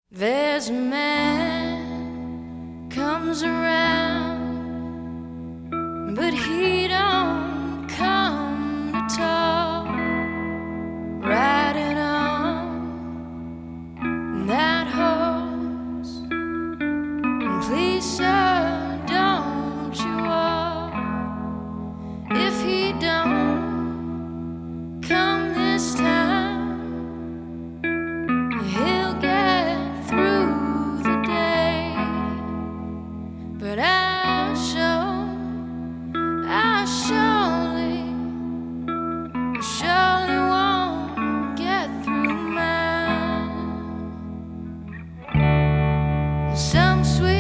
There's a man comes around, but he don't come to talk. Riding on that horse, and please, sir, don't you walk. If he don't come this time, he'll get through the day. But I surely won't get through mine. Some sweet